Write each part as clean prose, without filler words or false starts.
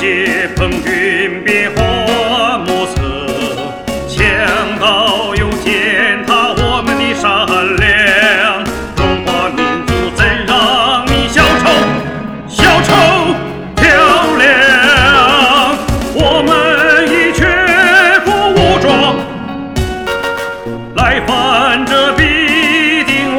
界风云变幻莫测，强盗又践踏我们的善良。中华民族怎让你小丑漂亮？我们已全副武装，来犯这必定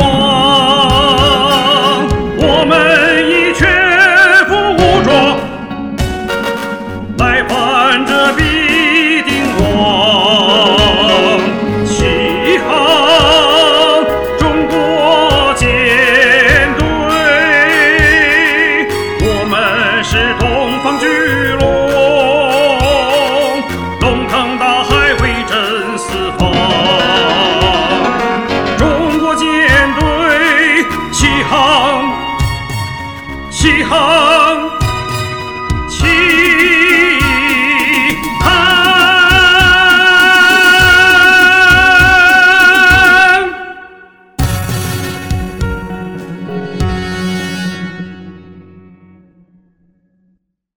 亡。我们已全副武装，来犯这必定亡。起航，中国舰队，我们是东方巨